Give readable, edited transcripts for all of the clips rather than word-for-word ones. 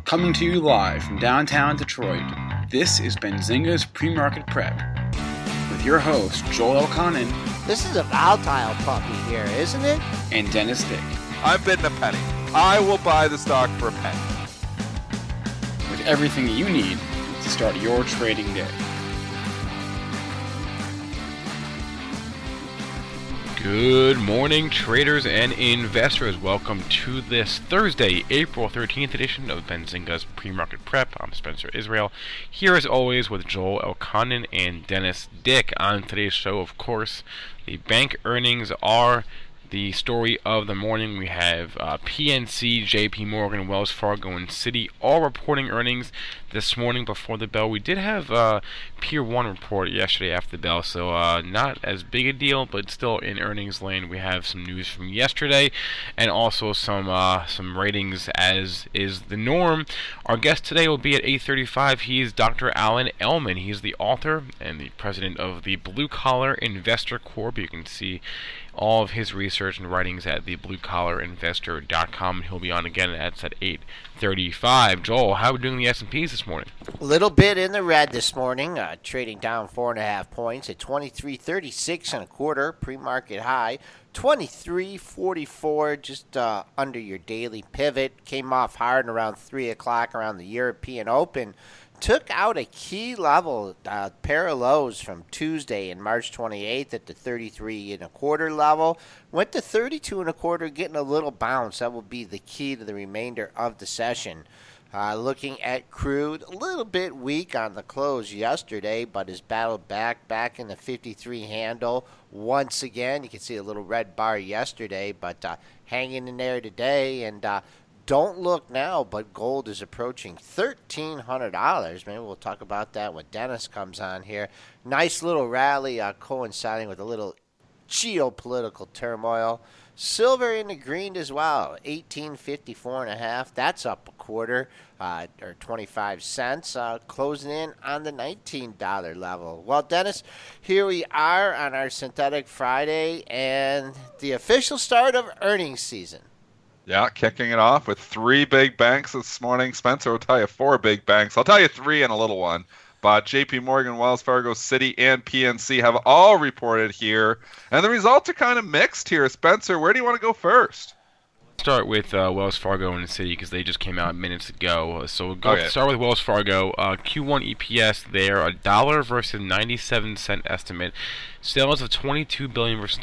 Coming to you live from downtown Detroit, this is Benzinga's Pre-Market Prep. With your host, Joel Elconin. This is a volatile puppy here, isn't it? And Dennis Dick. I'm bidding a penny. I will buy the stock for a penny. With everything you need to start your trading day. Good morning, traders and investors. Welcome to this Thursday, April 13th edition of Benzinga's Pre-Market Prep. I'm Spencer Israel, here as always with Joel Elconin and Dennis Dick. On today's show, of course, the bank earnings are the story of the morning. We have PNC, JP Morgan, Wells Fargo, and Citi all reporting earnings this morning before the bell. We did have Pier 1 report yesterday after the bell, so not as big a deal, but still in earnings lane. We have some news from yesterday and also some ratings as is the norm. Our guest today will be at 8:35. He is Dr. Alan Ellman. He's the author and the president of the Blue Collar Investor Corp. You can see all of his research and writings at the bluecollarinvestor.com. He'll be on again at 8:35. Joel, how are we doing the S&Ps this morning? A little bit in the red this morning, trading down 4.5 points at 23.36 and a quarter, pre-market high. 23.44, just under your daily pivot. Came off hard around 3 o'clock around the European Open. Took out a key level, pair of lows from Tuesday and March 28th at the 33.25 level. Went to 32.25, getting a little bounce. That will be the key to the remainder of the session. Looking at crude, a little bit weak on the close yesterday, but has battled back in the 53 handle once again. You can see a little red bar yesterday, but hanging in there today. And don't look now, but gold is approaching $1,300. Maybe we'll talk about that when Dennis comes on here. Nice little rally coinciding with a little geopolitical turmoil. Silver in the green as well, 18.54.5. That's up a quarter, or 25 cents, closing in on the $19 level. Well, Dennis, here we are on our Synthetic Friday and the official start of earnings season. Yeah, kicking it off with 3 big banks this morning. Spencer will tell you 4 big banks. I'll tell you 3 and a little one. But JP Morgan, Wells Fargo, Citi, and PNC have all reported here. And the results are kind of mixed here. Spencer, where do you want to go first? Start with Wells Fargo and Citi because they just came out minutes ago. So we'll start with Wells Fargo. Q1 EPS there, $1 versus 97-cent estimate. Sales of $22 billion versus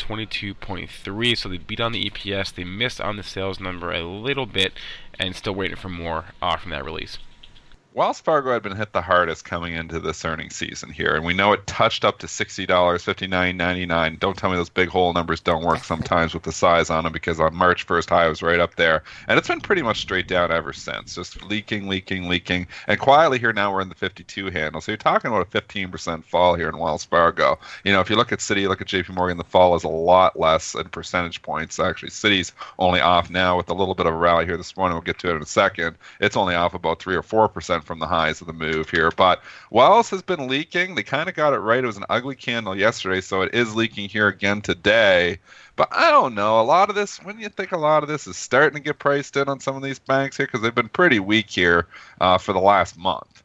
22.3. So they beat on the EPS. They missed on the sales number a little bit, and still waiting for more from that release. Wells Fargo had been hit the hardest coming into this earnings season here, and we know it touched up to $60, $59.99. Don't tell me those big whole numbers don't work sometimes with the size on them, because on March 1st high it was right up there, and it's been pretty much straight down ever since, just leaking, and quietly here now we're in the 52 handle. So you're talking about a 15% fall here in Wells Fargo. You know, if you look at Citi, look at JP Morgan, the fall is a lot less in percentage points. Actually, Citi's only off now with a little bit of a rally here this morning. We'll get to it in a second. It's only off about 3 or 4% from the highs of the move here. But Wells has been leaking. They kind of got it right. It was an ugly candle yesterday, so it is leaking here again today. But I don't know. A lot of this, when you think a lot of this is starting to get priced in on some of these banks here, because they've been pretty weak here for the last month.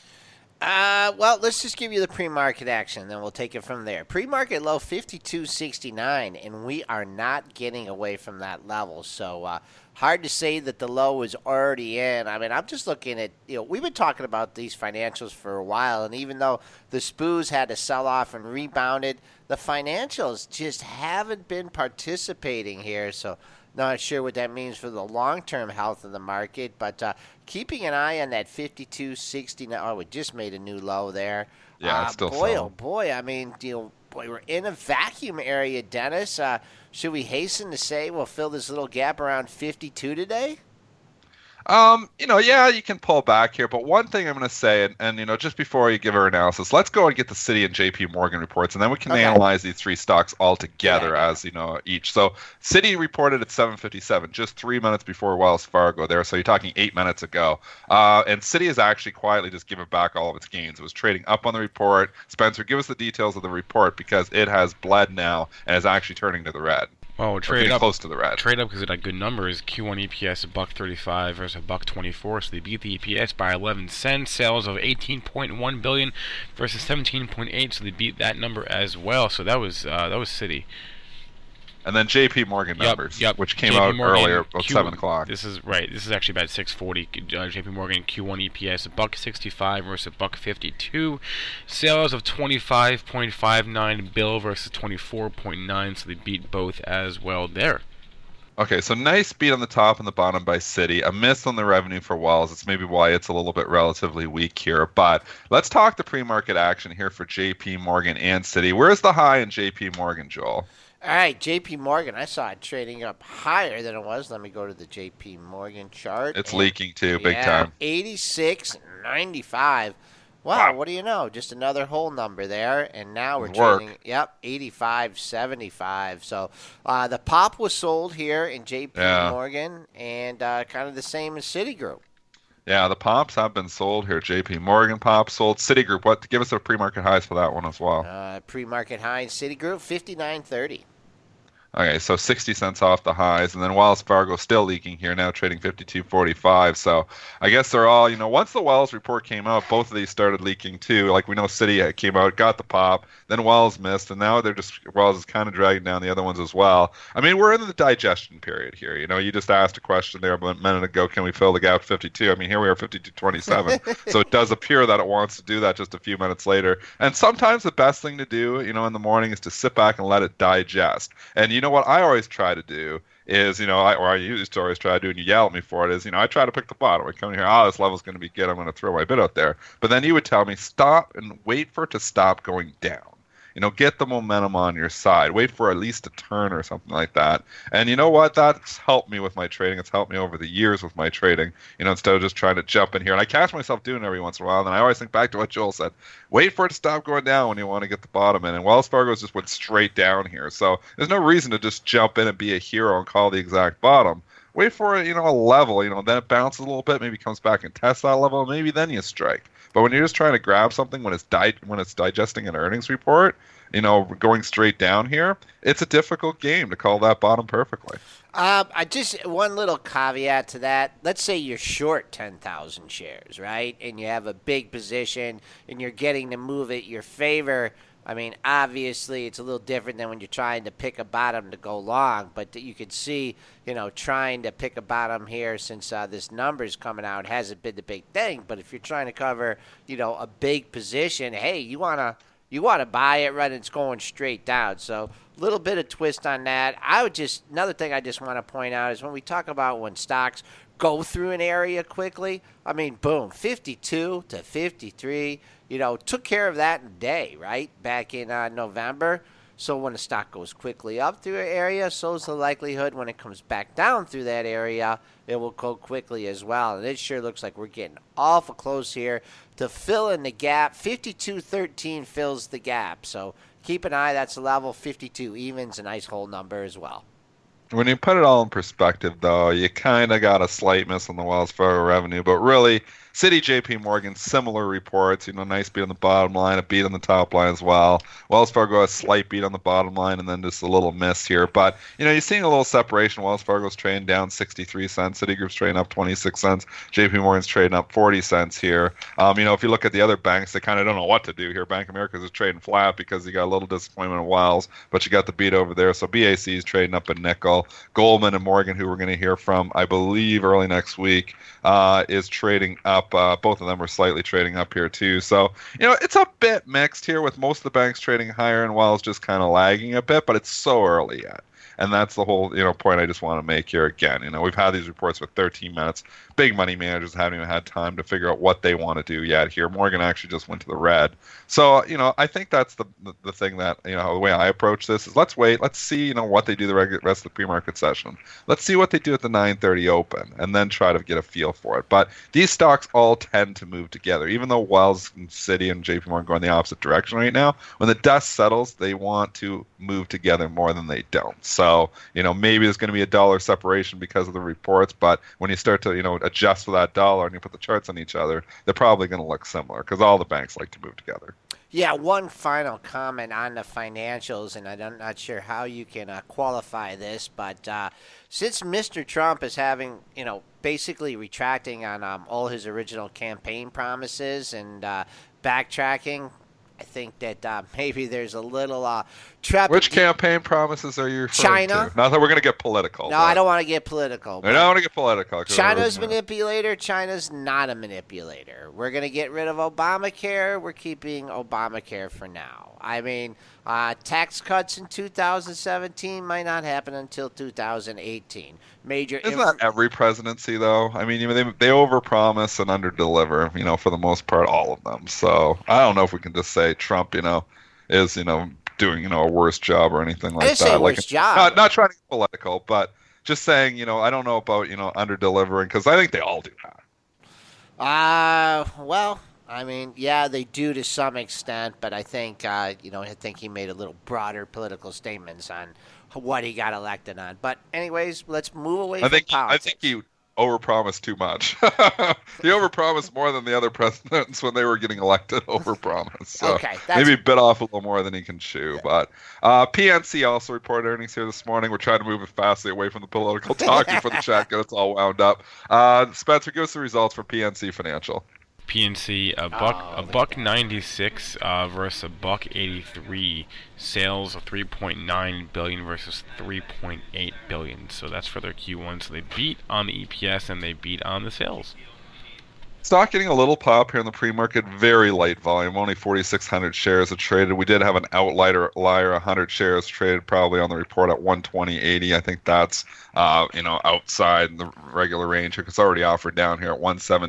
Well, let's just give you the pre-market action, then we'll take it from there. Pre-market low 52.69, and we are not getting away from that level. So hard to say that the low is already in. I mean, I'm just looking at, we've been talking about these financials for a while, and even though the SPOOs had to sell off and rebounded, the financials just haven't been participating here. So not sure what that means for the long-term health of the market, but keeping an eye on that 52.69. Oh, we just made a new low there. Yeah, it's still boy, solid. oh boy. I mean, we're in a vacuum area, Dennis. Should we hasten to say we'll fill this little gap around 52 today? Yeah, you can pull back here, but one thing I'm going to say, and just before you give our analysis, let's go and get the Citi and JP Morgan reports, and then we can analyze these 3 stocks all together as, each. So Citi reported at 7:57, just 3 minutes before Wells Fargo there, so you're talking 8 minutes ago. And Citi has actually quietly just given back all of its gains. It was trading up on the report. Spencer, give us the details of the report, because it has bled now and is actually turning to the red. Well, trade getting up close to the red. Trade up because it had good numbers. Q1 EPS $1.35 versus $1.24, so they beat the EPS by 11 cents. Sales of 18.1 billion versus 17.8, so they beat that number as well. So that was Citi. And then J.P. Morgan numbers, which came JP out Morgan, earlier, about 7 o'clock. This is right. This is actually about 6:40. J.P. Morgan Q1 EPS $1.65 versus $1.52. Sales of 25.59 bill versus 24.9. So they beat both as well there. Okay, so nice beat on the top and the bottom by Citi. A miss on the revenue for Wells. It's maybe why it's a little bit relatively weak here. But let's talk the pre-market action here for J.P. Morgan and Citi. Where's the high in J.P. Morgan, Joel? All right, J.P. Morgan, I saw it trading up higher than it was. Let me go to the J.P. Morgan chart. It's leaking too, big time. 86.95. Wow, what do you know? Just another whole number there, and now we're trading. 85.75. So the pop was sold here in J.P. Morgan, and kind of the same as Citigroup. Yeah, the pops have been sold here. J.P. Morgan pop sold. Citigroup, what? Give us a pre-market highs for that one as well. Pre-market highs, Citigroup, 59.30. Okay, so 60 cents off the highs, and then Wells Fargo still leaking here, now trading 52.45. So I guess they're all, once the Wells report came out, both of these started leaking too. Like we know Citi came out, got the pop, then Wells missed, and now Wells is kind of dragging down the other ones as well. I mean, we're in the digestion period here. You just asked a question there a minute ago, can we fill the gap 52? I mean, here we are 52.27. So it does appear that it wants to do that just a few minutes later. And sometimes the best thing to do, in the morning is to sit back and let it digest. And what I always try to do is, I used to always try to do, and you yell at me for it, is, I try to pick the bottom. I come in here, this level's going to be good, I'm going to throw my bid out there. But then you would tell me, stop and wait for it to stop going down. Get the momentum on your side. Wait for at least a turn or something like that. And you know what? That's helped me with my trading. It's helped me over the years with my trading, instead of just trying to jump in here. And I catch myself doing it every once in a while. And I always think back to what Joel said. Wait for it to stop going down when you want to get the bottom in. And Wells Fargo just went straight down here. So there's no reason to just jump in and be a hero and call the exact bottom. Wait for it, a level, then it bounces a little bit, maybe comes back and tests that level, maybe then you strike. But when you're just trying to grab something when it's digesting an earnings report, going straight down here, it's a difficult game to call that bottom perfectly. I just one little caveat to that. Let's say you're short 10,000 shares, right? And you have a big position and you're getting to move it your favor. I mean, obviously, it's a little different than when you're trying to pick a bottom to go long. But you could see, trying to pick a bottom here since this number's coming out hasn't been the big thing. But if you're trying to cover, a big position, hey, you want to buy it right, it's going straight down. So a little bit of twist on that. Another thing I just want to point out is when we talk about when stocks go through an area quickly, I mean, boom, 52 to 53, took care of that in a day, right? Back in November. So when the stock goes quickly up through an area, so is the likelihood when it comes back down through that area, it will go quickly as well. And it sure looks like we're getting awful close here to fill in the gap. 52.13 fills the gap. So keep an eye. That's the level. 52 evens, a nice whole number as well. When you put it all in perspective, though, you kind of got a slight miss on the Wells Fargo revenue, but really, Citi, J.P. Morgan, similar reports. Nice beat on the bottom line, a beat on the top line as well. Wells Fargo a slight beat on the bottom line, and then just a little miss here. But you're seeing a little separation. Wells Fargo's trading down 63 cents. Citigroup's trading up 26 cents. J.P. Morgan's trading up 40 cents here. If you look at the other banks, they kind of don't know what to do here. Bank of America is trading flat because you got a little disappointment in Wells, but you got the beat over there. So BAC is trading up a nickel. Goldman and Morgan, who we're going to hear from, I believe, early next week, is trading up. Both of them are slightly trading up here too. So, it's a bit mixed here with most of the banks trading higher and Wells just kind of lagging a bit, but it's so early yet. And that's the whole, point I just want to make here again. We've had these reports for 13 minutes. Big money managers haven't even had time to figure out what they want to do yet here. Morgan actually just went to the red. So, I think that's the thing that, the way I approach this is let's wait. Let's see, what they do the rest of the pre-market session. Let's see what they do at the 9:30 open and then try to get a feel for it. But these stocks all tend to move together. Even though Wells and Citi and JP Morgan go in the opposite direction right now, when the dust settles, they want to move together more than they don't. So, maybe there's going to be a dollar separation because of the reports, but when you start to, adjust for that dollar and you put the charts on each other, they're probably going to look similar because all the banks like to move together. Yeah, one final comment on the financials, and I'm not sure how you can qualify this, but since Mr. Trump is having, basically retracting on all his original campaign promises and backtracking, I think that maybe there's a little trap. Which campaign promises are you referring China? to? Not that we're going to get political. No, I don't want to get political. I don't want to get political. China's manipulator. China's not a manipulator. We're going to get rid of Obamacare. We're keeping Obamacare for now. I mean, tax cuts in 2017 might not happen until 2018. Isn't that every presidency, though? I mean, they overpromise and underdeliver, for the most part, all of them. So I don't know if we can just say Trump, is, doing, a worse job or anything like that. I didn't say worse job. Not trying to get political, but just saying, I don't know about, under-delivering, because I think they all do that. Well, I mean, yeah, they do to some extent, but I think, I think he made a little broader political statements on what he got elected on. But anyways, let's move away from politics. I think he overpromised too much. He overpromised more than the other presidents when they were getting elected. Overpromised. So okay, maybe bit off a little more than he can chew. Yeah. But PNC also reported earnings here this morning. We're trying to move it fastly away from the political talk before the chat gets all wound up. Spencer, give us the results for PNC Financial. PNC buck 96 versus a buck 83. Sales of 3.9 billion versus 3.8 billion. So that's for their Q1. So they beat on the EPS and they beat on the sales. Stock getting a little pop here in the pre-market. Very light volume. Only 4,600 shares are traded. We did have an outlier 100 shares traded probably on the report at 120.80. I think that's outside the regular range. It's already offered down here at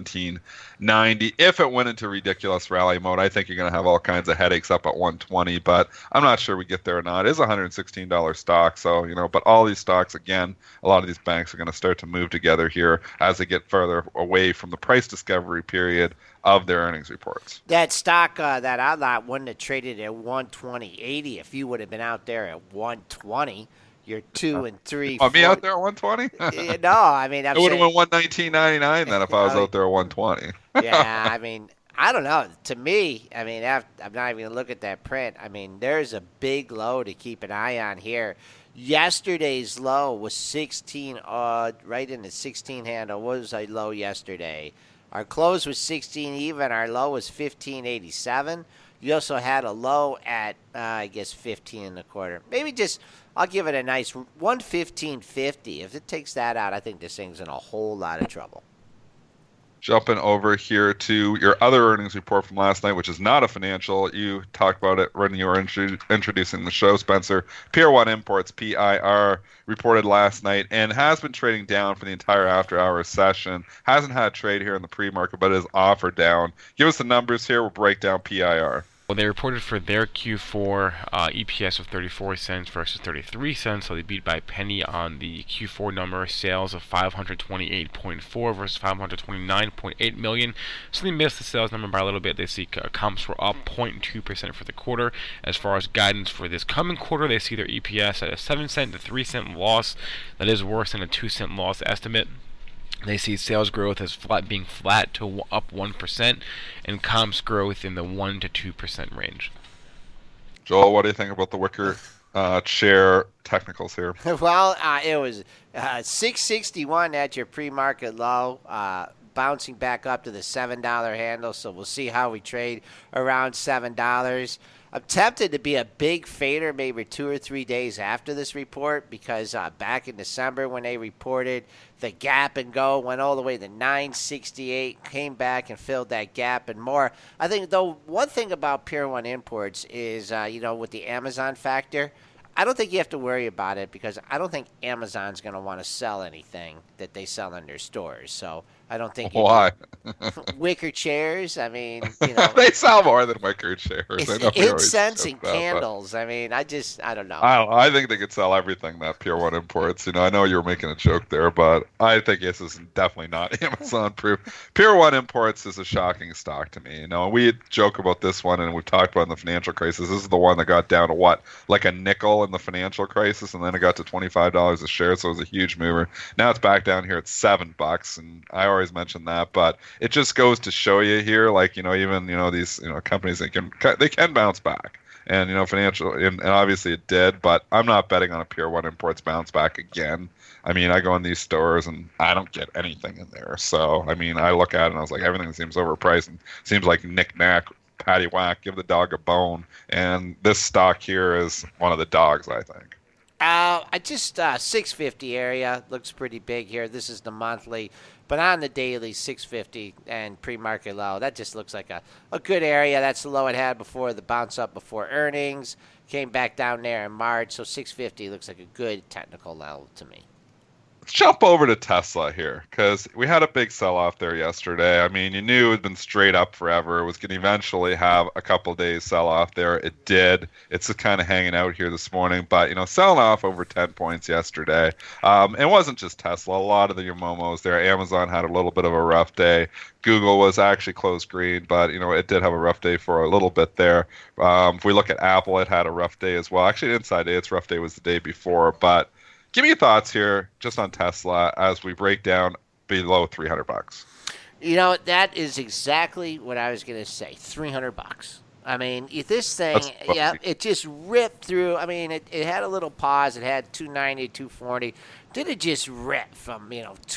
117.90. If it went into ridiculous rally mode, I think you're going to have all kinds of headaches up at 120, but I'm not sure we get there or not. It is a $116 stock, so, but all these stocks, again, a lot of these banks are going to start to move together here as they get further away from the price discovery period of their earnings reports. That stock, that outlet wouldn't have traded at 120.80 if you would have been out there at 120. You're 2 and 3. Me out there at 120? No, I mean, it would have been 119.99 then if I was out there at 120. Yeah, I mean, I don't know. To me, I mean, I'm not even going to look at that print. I mean, there's a big low to keep an eye on here. Yesterday's low was 16, right in the 16 handle. What was our low yesterday? Our close was 16 even. Our low was 15.87. You also had a low at, 15 and a quarter. Maybe I'll give it a nice 115.50. If it takes that out, I think this thing's in a whole lot of trouble. Jumping over here to your other earnings report from last night, which is not a financial. You talked about it when you were introducing the show, Spencer. Pier 1 Imports, PIR, reported last night and has been trading down for the entire after-hours session. Hasn't had trade here in the pre-market, but is offered down. Give us the numbers here. We'll break down PIR. Well, they reported for their Q4 EPS of 34 cents versus 33 cents, so they beat by a penny on the Q4 number. Sales of 528.4 versus 529.8 million. So they missed the sales number by a little bit. They see comps were up 0.2% for the quarter. As far as guidance for this coming quarter, they see their EPS at a 7 cent to 3 cent loss. That is worse than a 2 cent loss estimate. They see sales growth as being flat to up 1%, and comps growth in the 1 to 2% range. Joel, what do you think about the Wicker share technicals here? Well, it was 661 at your pre-market low, bouncing back up to the $7 handle. So we'll see how we trade around $7. I'm tempted to be a big fader maybe 2 or 3 days after this report because back in December when they reported, the gap and go went all the way to 968, came back and filled that gap and more. I think, though, one thing about Pier 1 Imports is, with the Amazon factor, I don't think you have to worry about it because I don't think Amazon's going to want to sell anything that they sell in their stores. So I don't think. Why? Wicker chairs. I mean, they sell more than wicker chairs. Incense and candles. I mean, I don't know. I think they could sell everything that Pier 1 Imports. I know you were making a joke there, but I think this is definitely not Amazon proof. Pier 1 Imports is a shocking stock to me. We joke about this one, and we've talked about in the financial crisis. This is the one that got down to what, like a nickel in the financial crisis, and then it got to $25 a share, so it was a huge mover. Now it's back down here at $7, and I always mention that, but it just goes to show you here, like, even these companies, they can bounce back. And financial, and obviously it did, but I'm not betting on a Pier 1 Imports bounce back again. I mean, I go in these stores and I don't get anything in there. So, I mean, I look at it and I was like, everything seems overpriced and seems like knick-knack, patty-whack, give the dog a bone. And this stock here is one of the dogs, I think. I just 650 area looks pretty big here. This is the monthly, but on the daily 650 and pre-market low, that just looks like a good area. That's the low it had before the bounce up before earnings. Came back down there in March, so 650 looks like a good technical level to me. Let's jump over to Tesla here, because we had a big sell-off there yesterday. I mean, you knew it had been straight up forever. It was going to eventually have a couple of days sell-off there. It did. It's just kind of hanging out here this morning, but, selling off over 10 points yesterday. It wasn't just Tesla. A lot of the Momos there. Amazon had a little bit of a rough day. Google was actually closed green, but, it did have a rough day for a little bit there. If we look at Apple, it had a rough day as well. Actually, inside day, its rough day was the day before, but give me your thoughts here just on Tesla as we break down below $300. That is exactly what I was going to say. $300. I mean, if this thing, it just ripped through. I mean, it had a little pause. It had 290, 240. Then it just ripped from,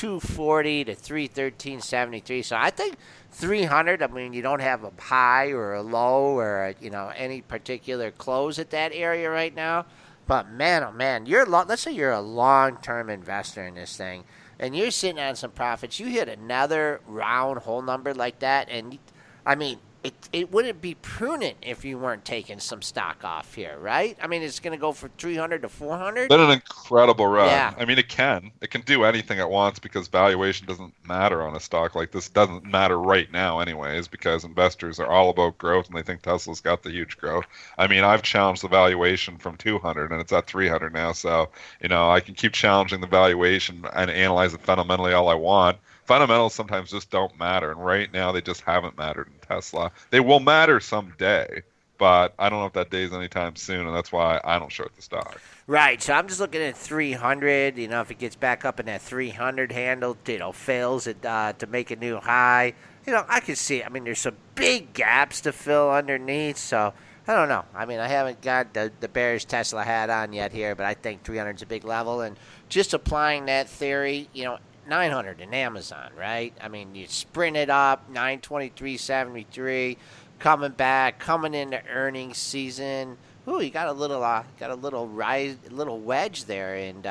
240 to 313.73. So I think 300, I mean, you don't have a high or a low or, any particular close at that area right now. But man, oh man, let's say you're a long-term investor in this thing, and you're sitting on some profits. You hit another round whole number like that, and I mean, it wouldn't be prudent if you weren't taking some stock off here, right? I mean, it's going to go for 300 to 400. Been an incredible run. Yeah. I mean, it can do anything it wants because valuation doesn't matter on a stock like this. Doesn't matter right now, anyways, because investors are all about growth and they think Tesla's got the huge growth. I mean, I've challenged the valuation from 200 and it's at 300 now, so I can keep challenging the valuation and analyze it fundamentally all I want. Fundamentals sometimes just don't matter, and right now they just haven't mattered in Tesla. They will matter someday, but I don't know if that day is anytime soon, and that's why I don't short the stock. Right, so I'm just looking at 300. If it gets back up in that 300 handle, fails it to make a new high. I can see. I mean, there's some big gaps to fill underneath, so I don't know. I mean, I haven't got the bearish Tesla hat on yet here, but I think 300 is a big level, and just applying that theory, 900 in Amazon, right? I mean, you sprint it up, 923.73, coming back, coming into earnings season. Ooh, you got a little rise, little wedge there in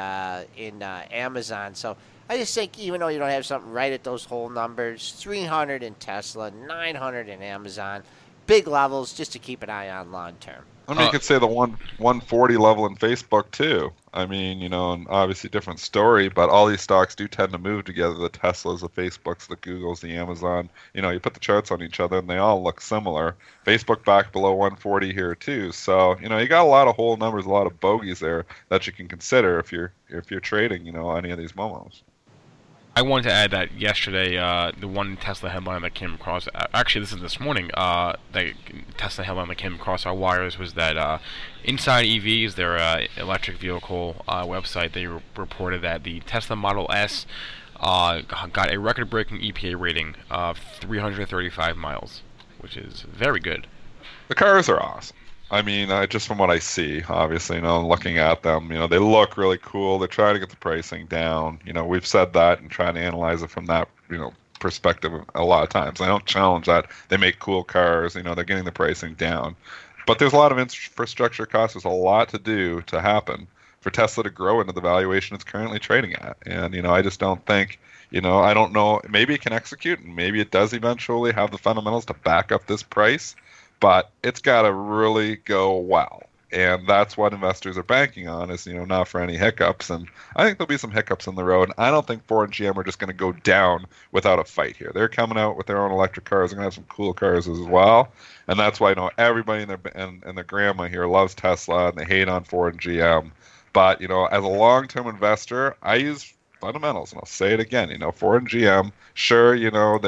Amazon. So I just think even though you don't have something right at those whole numbers, 300 in Tesla, 900 in Amazon, big levels just to keep an eye on long term. I mean, you could say the 140 level in Facebook too. I mean, and obviously different story, but all these stocks do tend to move together. The Teslas, the Facebooks, the Googles, the Amazon. You put the charts on each other and they all look similar. Facebook back below 140 here too. So, you got a lot of whole numbers, a lot of bogeys there that you can consider if you're trading, any of these momos. I wanted to add that yesterday, the one Tesla headline that came across, actually this is this morning, the Tesla headline that came across our wires was that Inside EVs, their electric vehicle website, they reported that the Tesla Model S got a record-breaking EPA rating of 335 miles, which is very good. The cars are awesome. I mean, just from what I see, obviously, looking at them, they look really cool. They're trying to get the pricing down. We've said that and trying to analyze it from that, perspective a lot of times. I don't challenge that. They make cool cars. They're getting the pricing down. But there's a lot of infrastructure costs. There's a lot to do to happen for Tesla to grow into the valuation it's currently trading at. And, I just don't think, I don't know. Maybe it can execute, and maybe it does eventually have the fundamentals to back up this price. But it's got to really go well. And that's what investors are banking on is, not for any hiccups. And I think there'll be some hiccups in the road. I don't think Ford and GM are just going to go down without a fight here. They're coming out with their own electric cars. They're going to have some cool cars as well. And that's why, everybody and their grandma here loves Tesla and they hate on Ford and GM. But, as a long-term investor, I use fundamentals. And I'll say it again, Ford and GM, sure, they're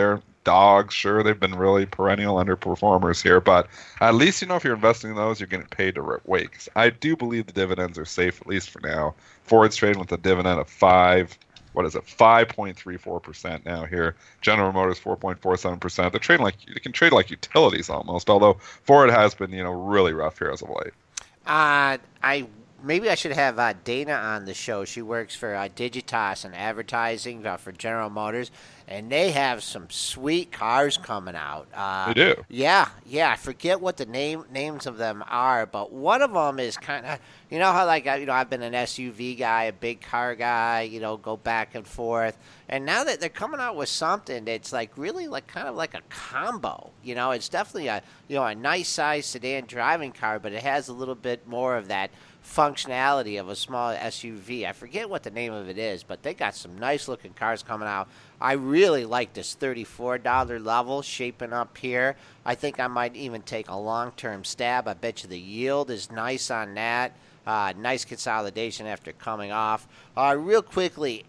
dogs. Sure, they've been really perennial underperformers here, but at least, if you're investing in those, you're getting paid to wait. 'Cause I do believe the dividends are safe, at least for now. Ford's trading with a dividend of 5.34% now here. General Motors 4.47%. They're trading they can trade like utilities almost, although Ford has been, really rough here as of late. Maybe I should have Dana on the show. She works for Digitas and advertising for General Motors, and they have some sweet cars coming out. They do. Yeah. I forget what the names of them are, but one of them is kind of, how I've been an SUV guy, a big car guy, go back and forth, and now that they're coming out with something that's really kind of like a combo. It's definitely a nice size sedan driving car, but it has a little bit more of that functionality of a small SUV. I forget what the name of it is, but they got some nice looking cars coming out. I really like this $34 level shaping up here. I think I might even take a long-term stab. I bet you the yield is nice on that. Nice consolidation after coming off. Real quickly,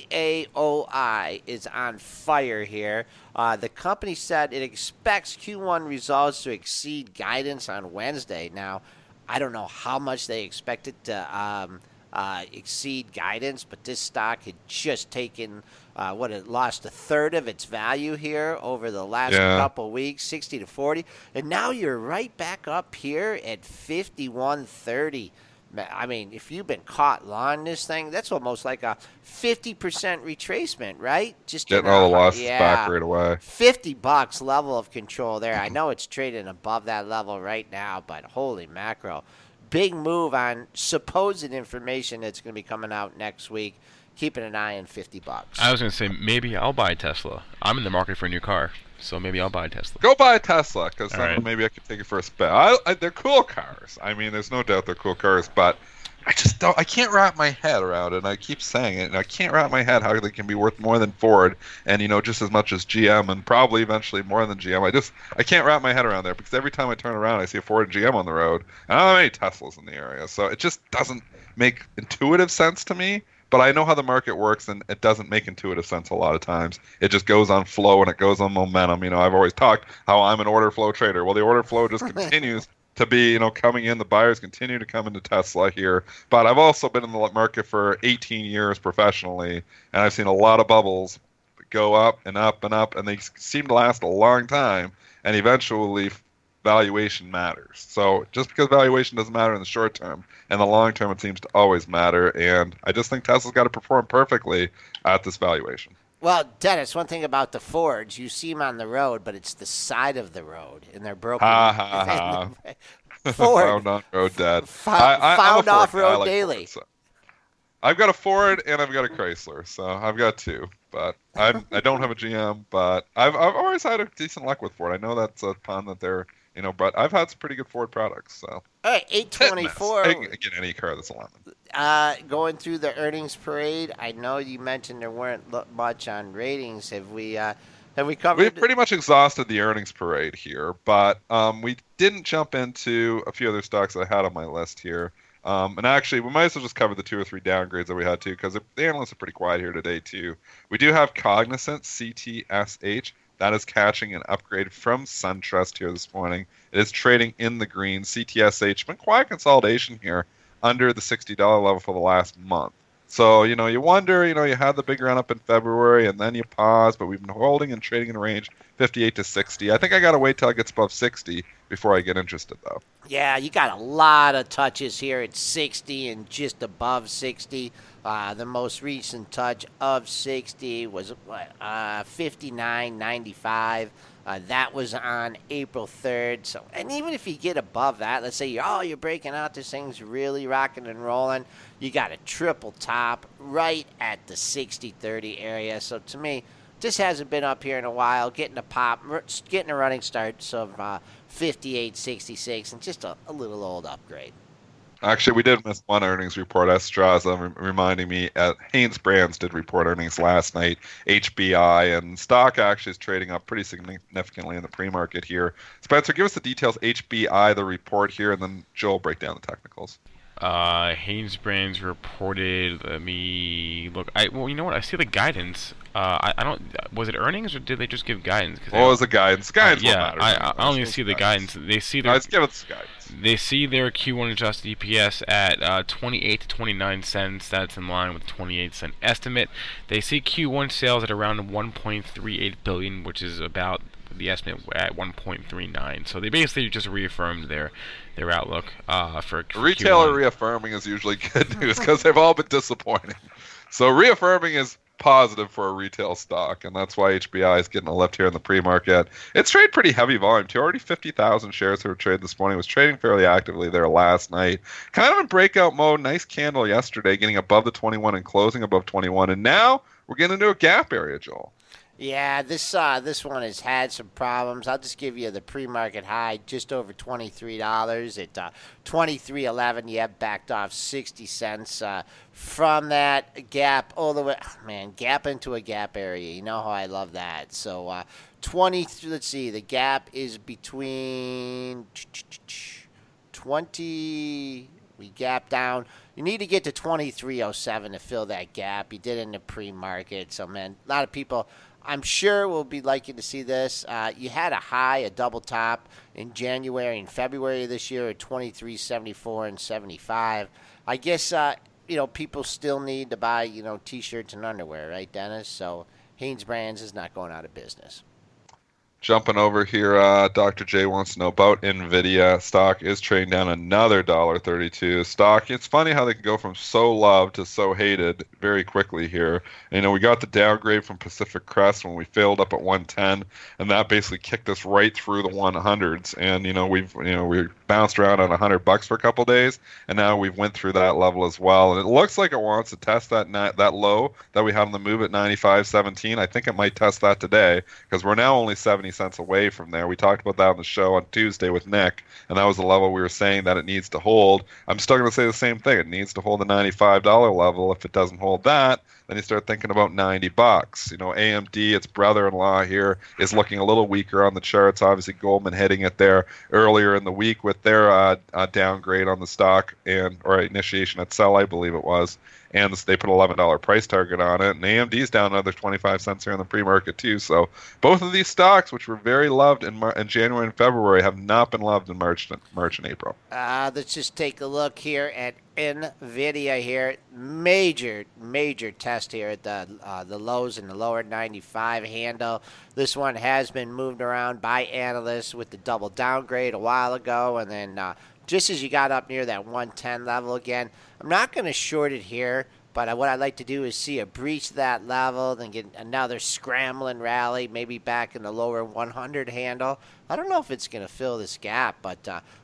AAOI is on fire here. The company said it expects Q1 results to exceed guidance on Wednesday. Now, I don't know how much they expect it to exceed guidance, but this stock had just taken it lost a third of its value here over the last couple weeks, 60 to 40, and now you're right back up here at 51.30. I mean, if you've been caught long this thing, that's almost like a 50% retracement, right? Just getting all the losses back right away. $50 level of control there. I know it's trading above that level right now, but holy mackerel. Big move on supposed information that's going to be coming out next week. Keeping an eye on $50. I was going to say, maybe I'll buy a Tesla. I'm in the market for a new car, so maybe I'll buy a Tesla. Go buy a Tesla, because maybe I could take it for a spin. They're cool cars. I mean, there's no doubt they're cool cars, but I can't wrap my head around it, and I keep saying it, and I can't wrap my head how they can be worth more than Ford, and, just as much as GM, and probably eventually more than GM. I can't wrap my head around there, because every time I turn around, I see a Ford and GM on the road, and I don't have any Teslas in the area, so it just doesn't make intuitive sense to me. But I know how the market works, and it doesn't make intuitive sense a lot of times. It just goes on flow, and it goes on momentum. I've always talked how I'm an order flow trader. Well, the order flow just continues to be, coming in. The buyers continue to come into Tesla here. But I've also been in the market for 18 years professionally, and I've seen a lot of bubbles go up and up and up, and they seem to last a long time, and eventually valuation matters. So just because valuation doesn't matter in the short term, in the long term it seems to always matter, and I just think Tesla's got to perform perfectly at this valuation. Well, Dennis, one thing about the Fords, you see them on the road, but it's the side of the road, and they're broken. Ford. Found on road dead. Found off road daily. Ford, so. I've got a Ford and I've got a Chrysler, so I've got two. But I don't have a GM, but I've always had a decent luck with Ford. I know that's a pun that they're, but I've had some pretty good Ford products. So. All right, 824. Get any car that's a lemon. Going through the earnings parade, I know you mentioned there weren't much on ratings. Have we covered? We've pretty much exhausted the earnings parade here, but we didn't jump into a few other stocks I had on my list here. And actually, we might as well just cover the 2 or 3 downgrades that we had too, because the analysts are pretty quiet here today too. We do have Cognizant, CTSH. That is catching an upgrade from SunTrust here this morning. It is trading in the green. CTSH, been quiet consolidation here under the $60 level for the last month. So, you wonder, you had the big run up in February and then you pause, but we've been holding and trading in a range 58 to 60. I think I got to wait till it gets above 60 before I get interested, though. Yeah, you got a lot of touches here at 60 and just above 60. The most recent touch of 60 was 59.95. That was on April 3rd. So, and even if you get above that, let's say you're breaking out, this thing's really rocking and rolling, you got a triple top right at the 60-30 area. So to me, this hasn't been up here in a while, getting a pop, getting a running start of 58.66, and just a little old upgrade. Actually, we did miss one earnings report. Estraza reminding me, Hanes Brands did report earnings last night, HBI, and stock actually is trading up pretty significantly in the pre-market here. Spencer, give us the details, HBI, the report here, and then Joel break down the technicals. Hanesbrands reported. Let me look. Well, you know what? I see the guidance. I don't. Was it earnings or did they just give guidance? What was the guidance? Guidance yeah, what matters. I only see the guidance. They see their. Let's give us the guidance. They see their Q1 adjusted EPS at 28 to 29 cents. That's in line with the 28-cent estimate. They see Q1 sales at around 1.38 billion, which is about the estimate at 1.39. So they basically just reaffirmed their outlook for retailer Q1. Reaffirming is usually good news because they've all been disappointing. So reaffirming is positive for a retail stock, and that's why HBI is getting a lift here in the pre-market. It's trading pretty heavy volume too. Already 50,000 shares that were traded this morning. It was trading fairly actively there last night. Kind of in breakout mode. Nice candle yesterday, getting above the 21 and closing above 21, and now we're getting into a gap area, Joel. Yeah, this one has had some problems. I'll just give you the pre-market high, just over $23 at 23.11. Yeah, backed off 60 cents from that gap all the way. Oh, man, gap into a gap area. You know how I love that. So 20. Let's see, the gap is between 20. We gap down. You need to get to 23.07 to fill that gap. You did it in the pre-market. So, man, a lot of people, I'm sure, will be liking to see this. You had a high, a double top in January and February of this year at 23.74 and 75. I guess, people still need to buy, T-shirts and underwear, right, Dennis? So Hanesbrands is not going out of business. Jumping over here, Dr. J wants to know about NVIDIA. Stock is trading down another $1.32. Stock, it's funny how they can go from so loved to so hated very quickly here. We got the downgrade from Pacific Crest when we failed up at 110, and that basically kicked us right through the 100s. And we bounced around on $100 for a couple days, and now we've went through that level as well. And it looks like it wants to test that low that we have on the move at 95.17. I think it might test that today because we're now only 70 cents away from there. We talked about that on the show on Tuesday with Nick, and that was the level we were saying that it needs to hold. I'm still going to say the same thing. It needs to hold the $95 level. If it doesn't hold that, then you start thinking about $90. AMD, its brother-in-law here, is looking a little weaker on the charts. Obviously, Goldman hitting it there earlier in the week with their downgrade on the stock or initiation at sell, I believe it was. And they put an $11 price target on it. And AMD's down another 25 cents here in the pre-market, too. So both of these stocks, which were very loved in January and February, have not been loved in March and April. Let's just take a look here at NVIDIA here. Major test here at the lows in the lower 95 handle. This one has been moved around by analysts with the double downgrade a while ago. And then just as you got up near that 110 level again, I'm not going to short it here, but what I'd like to do is see a breach that level, then get another scrambling rally, maybe back in the lower 100 handle. I don't know if it's going to fill this gap, but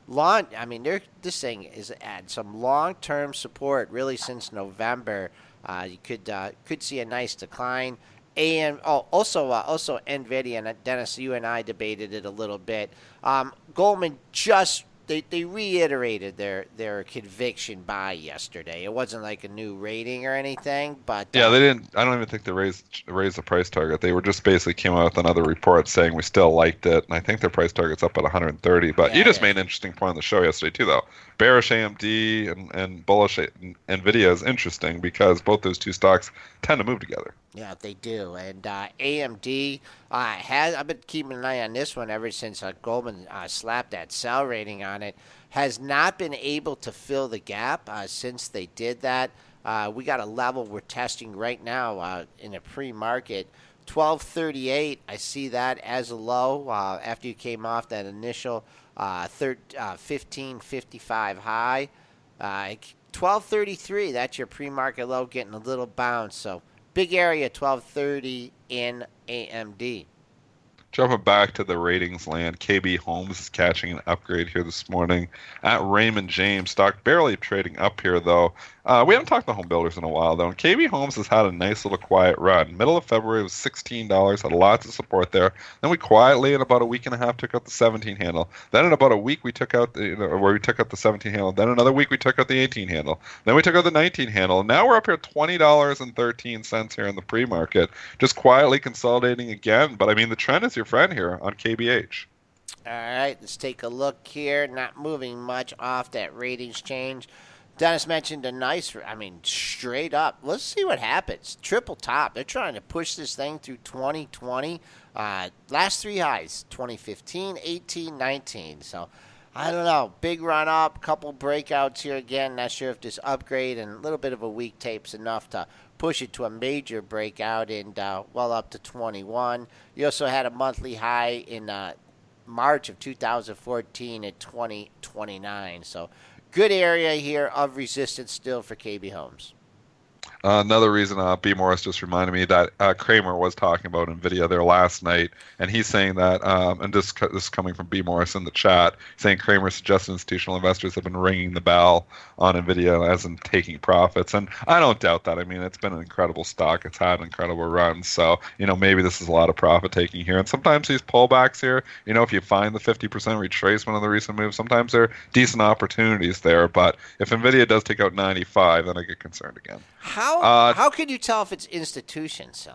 this thing is at some long-term support really since November. You could see a nice decline. Also NVIDIA, and Dennis, you and I debated it a little bit. Goldman just They reiterated their conviction buy yesterday. It wasn't like a new rating or anything, but yeah, they didn't. I don't even think they raised the price target. They were just basically came out with another report saying we still liked it, and I think their price target's up at 130. But you just made an interesting point on the show yesterday too, though. Bearish AMD and bullish NVIDIA is interesting because both those two stocks tend to move together. Yeah, they do. And AMD I've been keeping an eye on this one ever since Goldman slapped that sell rating on it. Has not been able to fill the gap since they did that. We got a level we're testing right now in a pre-market. 1238, I see that as a low after you came off that initial 1555 high. 1233, that's your pre-market low, getting a little bounce. So big area, 1230 in AMD. Jumping back to the ratings land, KB Homes is catching an upgrade here this morning at Raymond James. Stock barely trading up here, though. We haven't talked to home builders in a while, though. And KB Homes has had a nice little quiet run. Middle of February was $16, had lots of support there. Then we quietly, in about a week and a half, took out the 17 handle. Then in about a week, we took out the 17 handle. Then another week, we took out the 18 handle. Then we took out the 19 handle. Now we're up here at $20.13 here in the pre-market, just quietly consolidating again. But the trend is your friend here on KBH. All right, let's take a look here. Not moving much off that ratings change. Dennis mentioned a nice, straight up. Let's see what happens. Triple top. They're trying to push this thing through 2020. Last three highs, 2015, 18, 19. So, I don't know. Big run up, couple breakouts here again. Not sure if this upgrade and a little bit of a weak tape's enough to push it to a major breakout and well up to 21. You also had a monthly high in March of 2014 at 2029. So, good area here of resistance still for KB Homes. Another reason B. Morris just reminded me that Kramer was talking about NVIDIA there last night, and he's saying that, and this is coming from B. Morris in the chat, saying Kramer suggests institutional investors have been ringing the bell on NVIDIA as in taking profits, and I don't doubt that. I mean, it's been an incredible stock. It's had an incredible run, so, maybe this is a lot of profit taking here, and sometimes these pullbacks here, if you find the 50% retracement of the recent move, sometimes there are decent opportunities there, but if NVIDIA does take out 95, then I get concerned again. How can you tell if it's institution selling?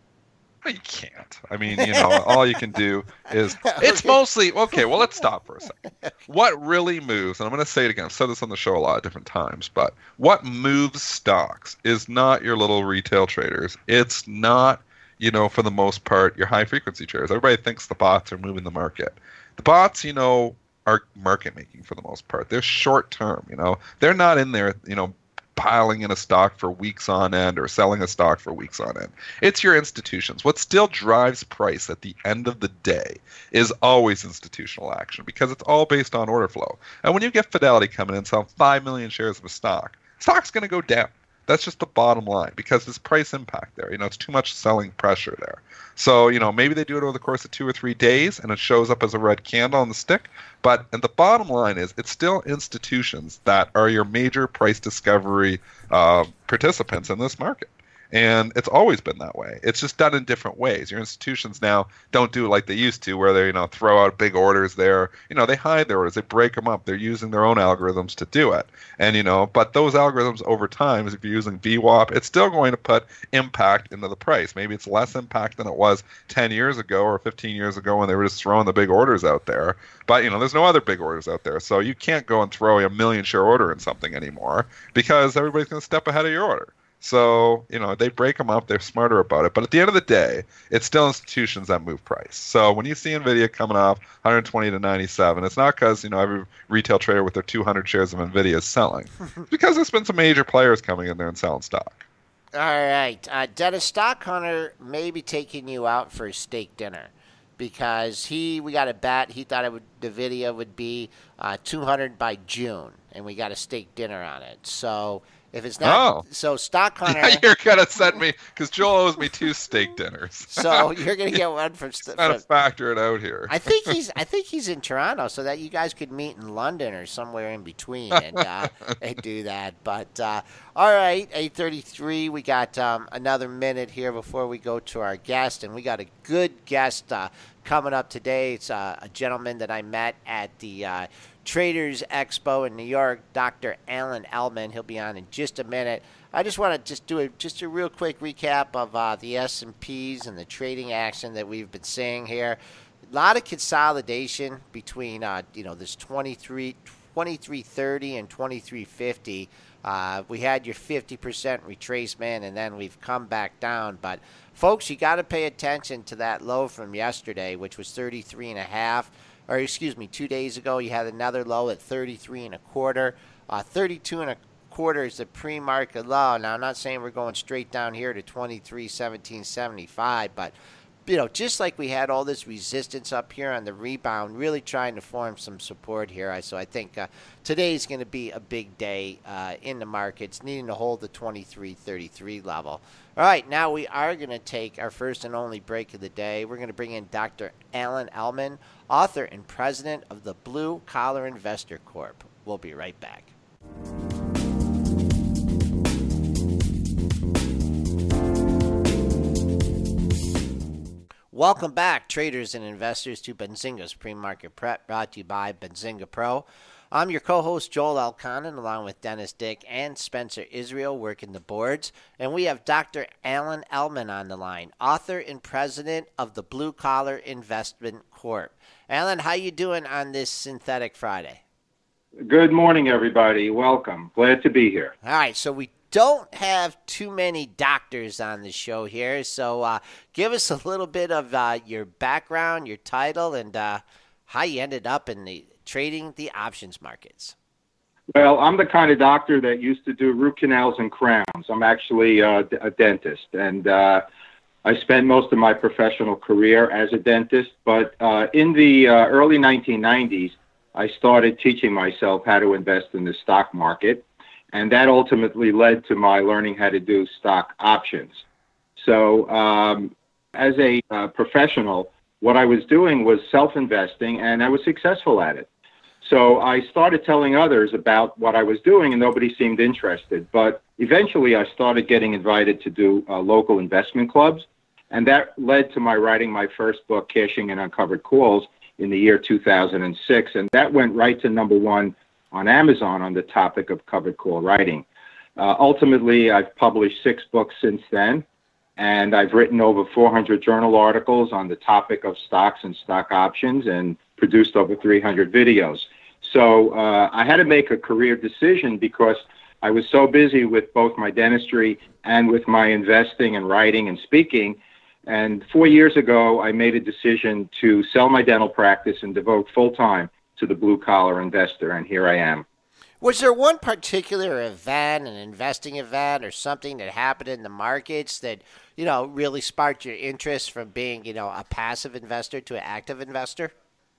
You can't. I mean, all you can do is it's mostly okay. Well, let's stop for a second. What really moves, and I'm going to say it again. I've said this on the show a lot of different times, but what moves stocks is not your little retail traders. It's not, for the most part, your high frequency traders. Everybody thinks the bots are moving the market. The bots, are market making for the most part. They're short term. They're not in there, piling in a stock for weeks on end or selling a stock for weeks on end. It's your institutions. What still drives price at the end of the day is always institutional action because it's all based on order flow. And when you get Fidelity coming in and sell 5 million shares of a stock's going to go down. That's just the bottom line because there's price impact there. It's too much selling pressure there. So, maybe they do it over the course of 2 or 3 days and it shows up as a red candle on the stick. And the bottom line is it's still institutions that are your major price discovery participants in this market. And it's always been that way. It's just done in different ways. Your institutions now don't do it like they used to, where they, throw out big orders there. They hide their orders. They break them up. They're using their own algorithms to do it. And, but those algorithms over time, if you're using VWAP, it's still going to put impact into the price. Maybe it's less impact than it was 10 years ago or 15 years ago when they were just throwing the big orders out there. But, there's no other big orders out there. So you can't go and throw a 1 million share order in something anymore because everybody's going to step ahead of your order. So, they break them up. They're smarter about it. But at the end of the day, it's still institutions that move price. So when you see NVIDIA coming off 120 to 97, it's not because, every retail trader with their 200 shares of NVIDIA is selling. It's because there's been some major players coming in there and selling stock. All right. Dennis, Stock Hunter may be taking you out for a steak dinner because we got a bet. He thought NVIDIA would be 200 by June, and we got a steak dinner on it. So... if it's not, so Stock Hunter. Yeah, you're gonna send me because Joel owes me 2 steak dinners. So you're gonna get one from. Trying to factor it out here. I think he's in Toronto, so that you guys could meet in London or somewhere in between and do that. But all right, 8:33. We got another minute here before we go to our guest, and we got a good guest coming up today. It's a gentleman that I met at the Traders Expo in New York, Dr. Alan Ellman. He'll be on in just a minute. I just want to do a real quick recap of the S&Ps and the trading action that we've been seeing here. A lot of consolidation between this 2330 and 2350. We had your 50% retracement, and then we've come back down. But, folks, you got to pay attention to that low from yesterday, which was 33.5. Or 2 days ago, you had another low at 33.25. 32.25 is the pre-market low. Now, I'm not saying we're going straight down here to 23.1775, but just like we had all this resistance up here on the rebound, really trying to form some support here. So I think today's going to be a big day in the markets, needing to hold the 23.33 level. All right, now we are going to take our first and only break of the day. We're going to bring in Dr. Alan Ellman, author and president of the Blue Collar Investor Corp. We'll be right back. Welcome back, traders and investors, to Benzinga's Pre-Market Prep, brought to you by Benzinga Pro. I'm your co-host, Joel Elconin, along with Dennis Dick and Spencer Israel, working the boards. And we have Dr. Alan Ellman on the line, author and president of the Blue Collar Investment Corp. Alan, how you doing on this Synthetic Friday? Good morning, everybody. Welcome. Glad to be here. All right, so we don't have too many doctors on the show here, so give us a little bit of your background, your title, and how you ended up in trading the options markets. Well, I'm the kind of doctor that used to do root canals and crowns. I'm actually a dentist, and I spent most of my professional career as a dentist. But in the early 1990s, I started teaching myself how to invest in the stock market, and that ultimately led to my learning how to do stock options. So as a professional, what I was doing was self-investing, and I was successful at it. So I started telling others about what I was doing, and nobody seemed interested. But eventually I started getting invited to do local investment clubs, and that led to my writing my first book, Cashing in Uncovered Calls, in the year 2006, and that went right to #1 on Amazon on the topic of covered call writing. Ultimately, I've published 6 books since then, and I've written over 400 journal articles on the topic of stocks and stock options and produced over 300 videos. So I had to make a career decision because I was so busy with both my dentistry and with my investing and writing and speaking. And 4 years ago, I made a decision to sell my dental practice and devote full time to the blue-collar investor, and here I am. Was there one particular event, an investing event, or something that happened in the markets that, really sparked your interest from being, a passive investor to an active investor?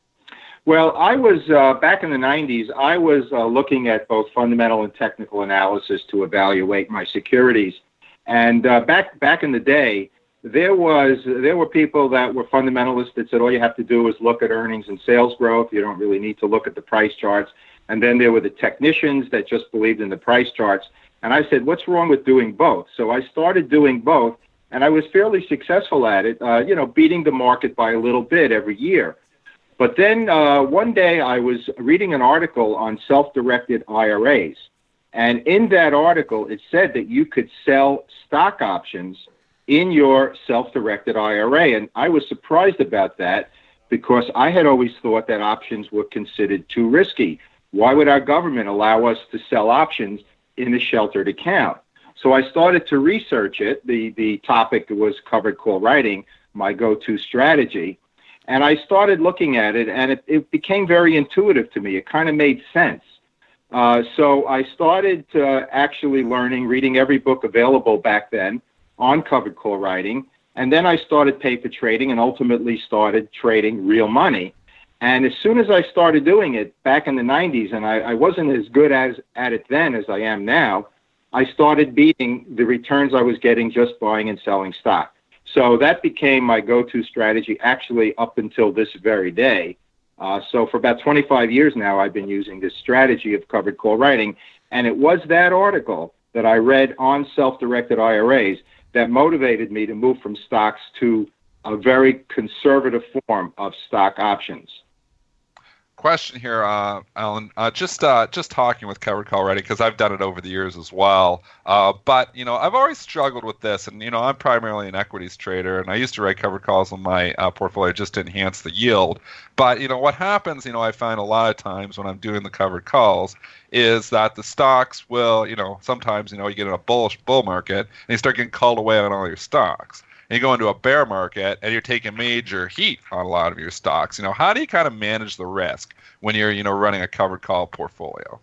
Well, I was, back in the 90s, I was looking at both fundamental and technical analysis to evaluate my securities. And back in the day, there were people that were fundamentalists that said all you have to do is look at earnings and sales growth. You don't really need to look at the price charts. And then there were the technicians that just believed in the price charts. And I said, what's wrong with doing both? So I started doing both, and I was fairly successful at it, beating the market by a little bit every year. But then one day I was reading an article on self-directed IRAs. And in that article, it said that you could sell stock options in your self-directed IRA. And I was surprised about that because I had always thought that options were considered too risky. Why would our government allow us to sell options in a sheltered account? So I started to research it. The topic was covered call writing, my go-to strategy. And I started looking at it, and it became very intuitive to me. It kind of made sense. So I started actually reading every book available back then on covered call writing. And then I started paper trading and ultimately started trading real money. And as soon as I started doing it back in the 90s, and I wasn't as good at it then as I am now, I started beating the returns I was getting just buying and selling stock. So that became my go-to strategy actually up until this very day. So for about 25 years now, I've been using this strategy of covered call writing. And it was that article that I read on self-directed IRAs that motivated me to move from stocks to a very conservative form of stock options. Question here, Alan. Just talking with covered call writing, because I've done it over the years as well. But I've always struggled with this, and I'm primarily an equities trader, and I used to write covered calls on my portfolio just to enhance the yield. But what happens, I find a lot of times when I'm doing the covered calls is that the stocks will, sometimes you get in a bullish bull market and you start getting called away on all your stocks. And you go into a bear market and you're taking major heat on a lot of your stocks. How do you kind of manage the risk when you're, running a covered call portfolio?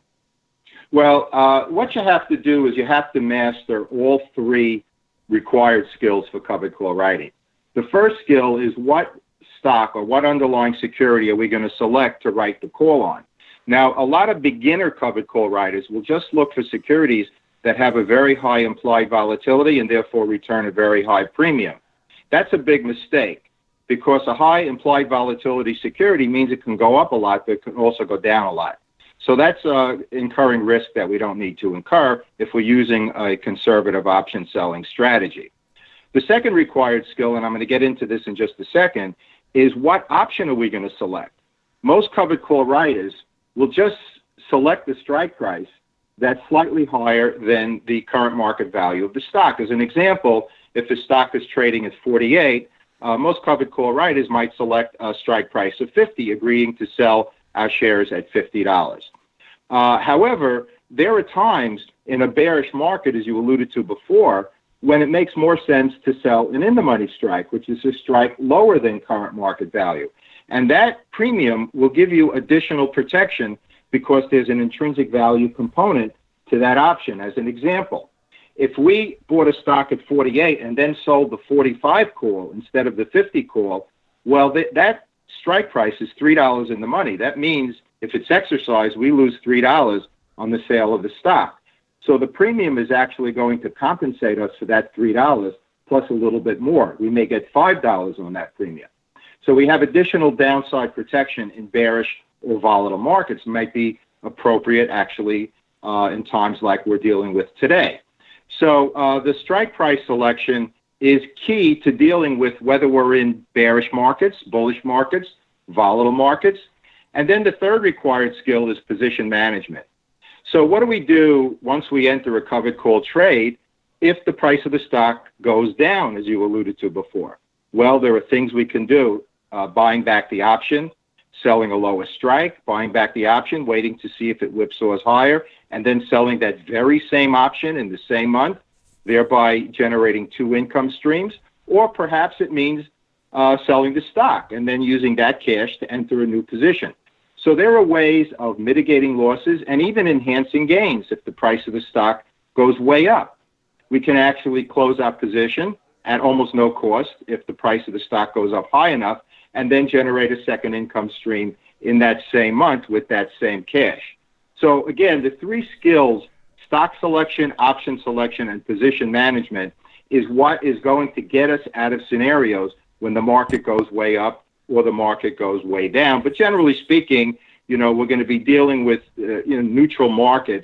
Well, what you have to do is you have to master all 3 required skills for covered call writing. The first skill is what stock or what underlying security are we going to select to write the call on. Now, a lot of beginner covered call writers will just look for securities that have a very high implied volatility and therefore return a very high premium. That's a big mistake because a high implied volatility security means it can go up a lot, but it can also go down a lot. So that's incurring risk that we don't need to incur if we're using a conservative option selling strategy. The second required skill, and I'm going to get into this in just a second, is what option are we going to select? Most covered call writers will just select the strike price that's slightly higher than the current market value of the stock. As an example, if the stock is trading at 48, most covered call writers might select a strike price of 50, agreeing to sell our shares at $50. However, there are times in a bearish market, as you alluded to before, when it makes more sense to sell an in-the-money strike, which is a strike lower than current market value. And that premium will give you additional protection because there's an intrinsic value component to that option. As an example, if we bought a stock at 48 and then sold the 45 call instead of the 50 call, well, that strike price is $3 in the money. That means if it's exercised, we lose $3 on the sale of the stock. So the premium is actually going to compensate us for that $3 plus a little bit more. We may get $5 on that premium. So we have additional downside protection in bearish or volatile markets. It might be appropriate actually in times like we're dealing with today. So the strike price selection is key to dealing with whether we're in bearish markets, bullish markets, volatile markets. And then the third required skill is position management. So what do we do once we enter a covered call trade if the price of the stock goes down, as you alluded to before? Well, there are things we can do. Buying back the option, selling a lower strike, buying back the option, waiting to see if it whipsaws higher, and then selling that very same option in the same month, thereby generating two income streams. Or perhaps it means selling the stock and then using that cash to enter a new position. So there are ways of mitigating losses and even enhancing gains if the price of the stock goes way up. We can actually close our position at almost no cost if the price of the stock goes up high enough, and then generate a second income stream in that same month with that same cash. So again, the three skills, stock selection, option selection, and position management, is what is going to get us out of scenarios when the market goes way up or the market goes way down. But generally speaking, we're going to be dealing with neutral markets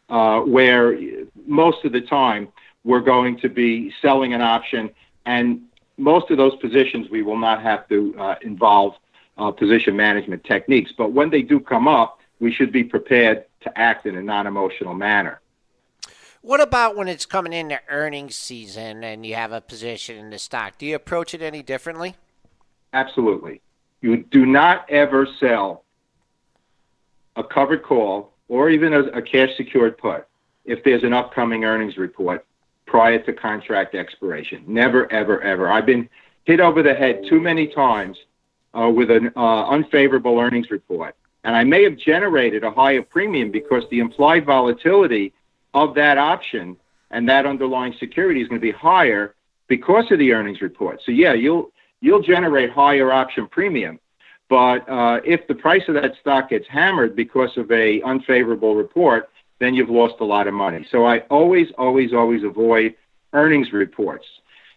where most of the time we're going to be selling an option, and most of those positions we will not have to involve position management techniques. But when they do come up, we should be prepared to act in a non-emotional manner. What about when it's coming into earnings season and you have a position in the stock? Do you approach it any differently? Absolutely. You do not ever sell a covered call or even a cash secured put if there's an upcoming earnings report prior to contract expiration. Never, ever, ever. I've been hit over the head too many times with an unfavorable earnings report. And I may have generated a higher premium because the implied volatility of that option and that underlying security is going to be higher because of the earnings report. So yeah, you'll generate higher option premium. But if the price of that stock gets hammered because of a unfavorable report, then you've lost a lot of money. So I always avoid earnings reports.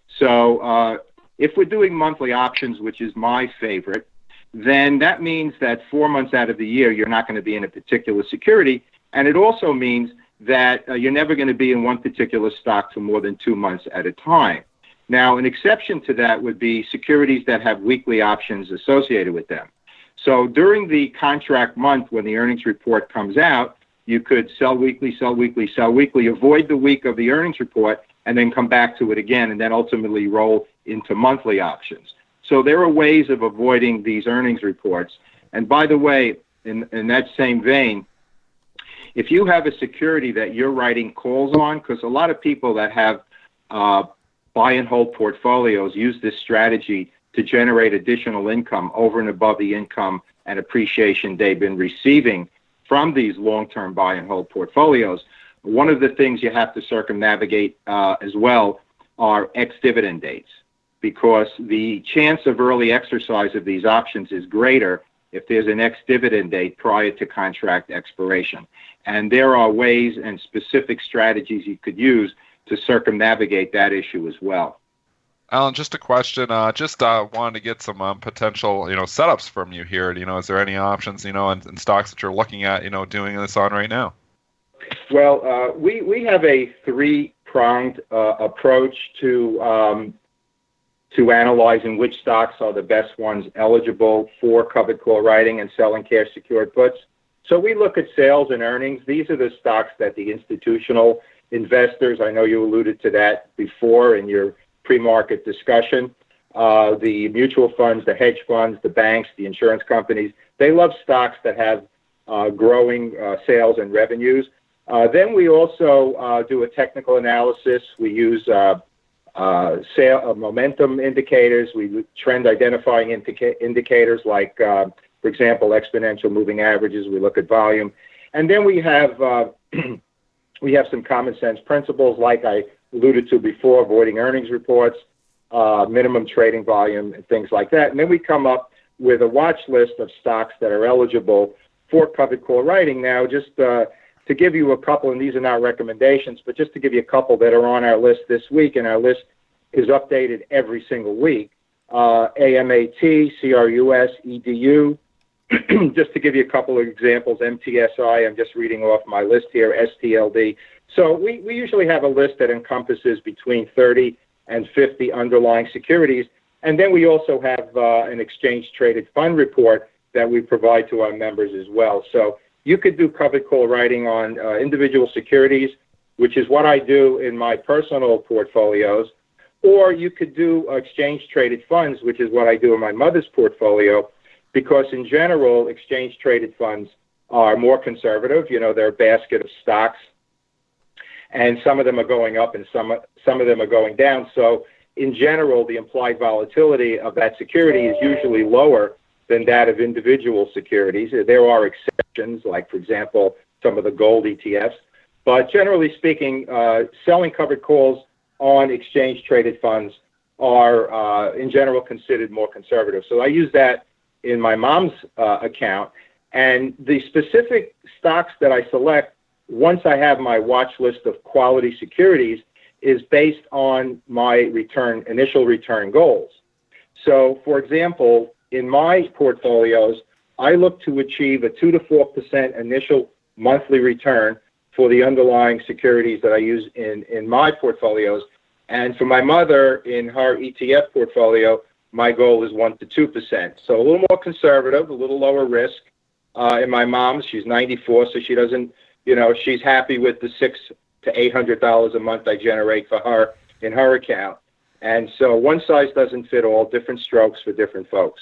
So if we're doing monthly options, which is my favorite, then that means that 4 months out of the year, you're not going to be in a particular security. And it also means that you're never going to be in one particular stock for more than 2 months at a time. Now, an exception to that would be securities that have weekly options associated with them. So during the contract month, when the earnings report comes out, you could sell weekly, avoid the week of the earnings report, and then come back to it again, and then ultimately roll into monthly options. So there are ways of avoiding these earnings reports. And by the way, in that same vein, if you have a security that you're writing calls on, because a lot of people that have buy and hold portfolios use this strategy to generate additional income over and above the income and appreciation they've been receiving from these long-term buy and hold portfolios. One of the things you have to circumnavigate as well are ex-dividend dates, because the chance of early exercise of these options is greater if there's an ex-dividend date prior to contract expiration. And there are ways and specific strategies you could use to circumnavigate that issue as well. Alan, just a question. Just wanted to get some potential, setups from you here. Is there any options, in stocks that you're looking at, doing this on right now? Well, we have a three-pronged approach to analyzing which stocks are the best ones eligible for covered call writing and selling cash secured puts. So we look at sales and earnings. These are the stocks that the institutional investors, I know you alluded to that before in your pre-market discussion, the mutual funds, the hedge funds, the banks, the insurance companies, they love stocks that have growing sales and revenues. Then we also do a technical analysis. We use momentum indicators. We trend identifying indicators like, for example, exponential moving averages. We look at volume. And then we have some common sense principles like I alluded to before, avoiding earnings reports, minimum trading volume, and things like that. And then we come up with a watch list of stocks that are eligible for covered call writing. Now, just to give you a couple, and these are not recommendations, but just to give you a couple that are on our list this week, and our list is updated every single week, AMAT, CRUS, EDU, just to give you a couple of examples, MTSI, I'm just reading off my list here, STLD. So we usually have a list that encompasses between 30 and 50 underlying securities. And then we also have an exchange-traded fund report that we provide to our members as well. So you could do covered call writing on individual securities, which is what I do in my personal portfolios, or you could do exchange-traded funds, which is what I do in my mother's portfolio, because in general, exchange-traded funds are more conservative. You know, they're a basket of stocks, and some of them are going up and some of them are going down. So in general, the implied volatility of that security is usually lower than that of individual securities. There are exceptions, like, for example, some of the gold ETFs. But generally speaking, selling covered calls on exchange-traded funds are, in general, considered more conservative. So I use that in my mom's account. And the specific stocks that I select, once I have my watch list of quality securities, is based on my initial return goals. So, for example, in my portfolios, I look to achieve a 2 to 4% initial monthly return for the underlying securities that I use in my portfolios. And for my mother, in her ETF portfolio, my goal is 1 to 2%. So a little more conservative, a little lower risk. In my mom's, she's 94, so she doesn't, she's happy with the $600 to $800 a month I generate for her in her account. And so one size doesn't fit all, different strokes for different folks.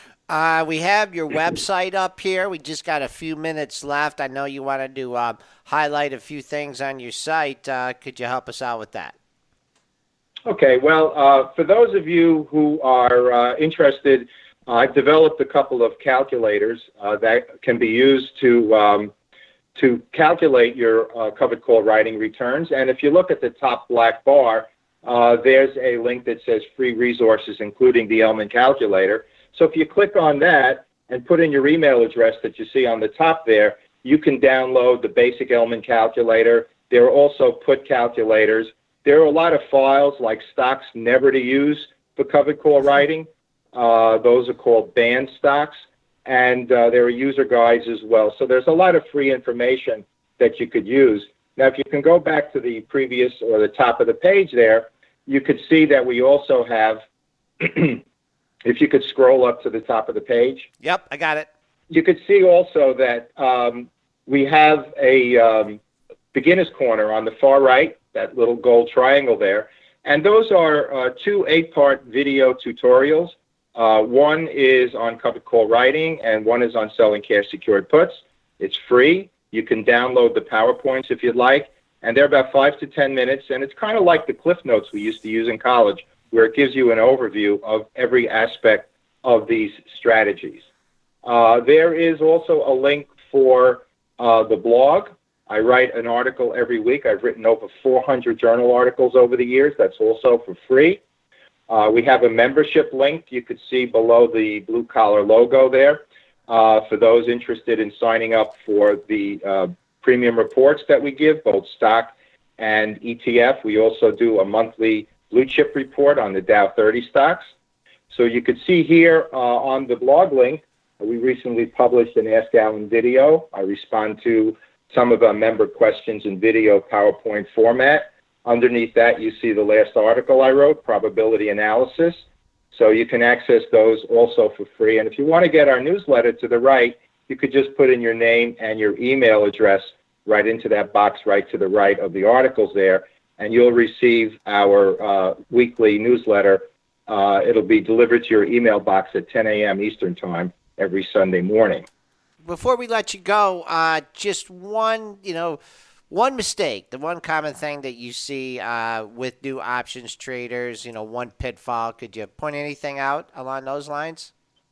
We have your website up here. We just got a few minutes left. I know you wanted to highlight a few things on your site. Could you help us out with that? Okay. Well, for those of you who are interested, I've developed a couple of calculators that can be used to calculate your covered call writing returns. And if you look at the top black bar, there's a link that says free resources, including the Ellman calculator. So if you click on that and put in your email address that you see on the top there, you can download the basic Ellman calculator. There are also put calculators. There are a lot of files like stocks never to use for covered call writing. Those are called banned stocks. And there are user guides as well. So there's a lot of free information that you could use. Now, if you can go back to the previous or the top of the page there, you could see that we also have, if you could scroll up to the top of the page. Yep, I got it. You could see also that we have a beginner's corner on the far right, that little gold triangle there. And those are 2 8-part video tutorials. One is on covered call writing, and one is on selling cash secured puts. It's free. You can download the PowerPoints if you'd like, and they're about 5 to 10 minutes, and it's kind of like the Cliff Notes we used to use in college, where it gives you an overview of every aspect of these strategies. There is also a link for the blog. I write an article every week. I've written over 400 journal articles over the years. That's also for free. We have a membership link. You could see below the blue collar logo there. For those interested in signing up for the premium reports that we give, both stock and ETF. We also do a monthly blue chip report on the Dow 30 stocks. So you could see here on the blog link, we recently published an Ask Alan video. I respond to some of our member questions in video PowerPoint format. Underneath that, you see the last article I wrote, Probability Analysis. So you can access those also for free. And if you want to get our newsletter to the right, you could just put in your name and your email address right into that box right to the right of the articles there, and you'll receive our weekly newsletter. It'll be delivered to your email box at 10 a.m. Eastern Time every Sunday morning. before we let you go, just one, one mistake, the one common thing that you see with new options traders, one pitfall. Could you point anything out along those lines?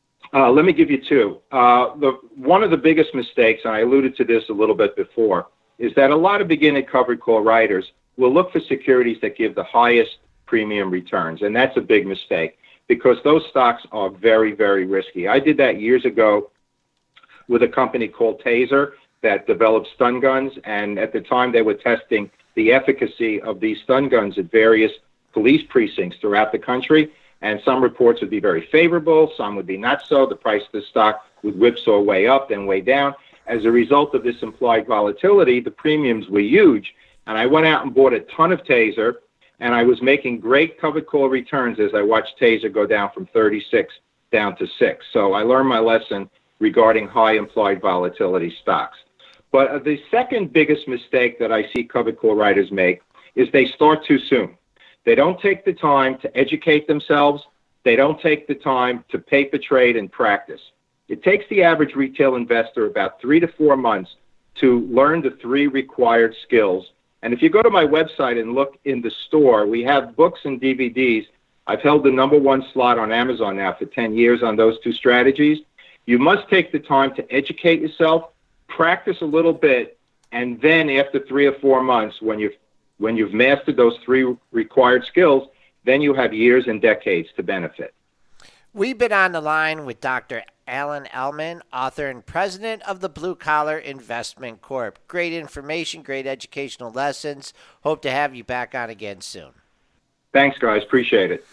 Let me give you two. One of the biggest mistakes, and I alluded to this a little bit before, is that a lot of beginning covered call writers will look for securities that give the highest premium returns, and that's a big mistake because those stocks are very, very risky. I did that years ago with a company called Taser that developed stun guns, and at the time they were testing the efficacy of these stun guns at various police precincts throughout the country, and some reports would be very favorable, some would be not so. The price of the stock would whipsaw way up, then way down. As a result of this implied volatility, the premiums were huge, and I went out and bought a ton of Taser, and I was making great covered call returns as I watched Taser go down from 36 down to 6. So I learned my lesson regarding high implied volatility stocks. But the second biggest mistake that I see covered call writers make is they start too soon. They don't take the time to educate themselves. They don't take the time to paper trade and practice. It takes the average retail investor about 3 to 4 months to learn the 3 required skills. And if you go to my website and look in the store, we have books and DVDs. I've held the #1 slot on Amazon now for 10 years on those 2 strategies. You must take the time to educate yourself, practice a little bit, and then after 3 or 4 months, when you've mastered those 3 required skills, then you have years and decades to benefit. We've been on the line with Dr. Alan Ellman, author and president of the Blue Collar Investment Corp. Great information, great educational lessons. Hope to have you back on again soon. Thanks, guys. Appreciate it.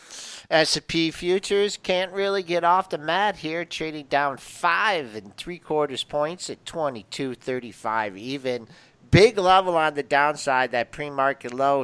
S&P futures can't really get off the mat here, trading down 5 3/4 points at 22.35 even. Big level on the downside, that pre-market low,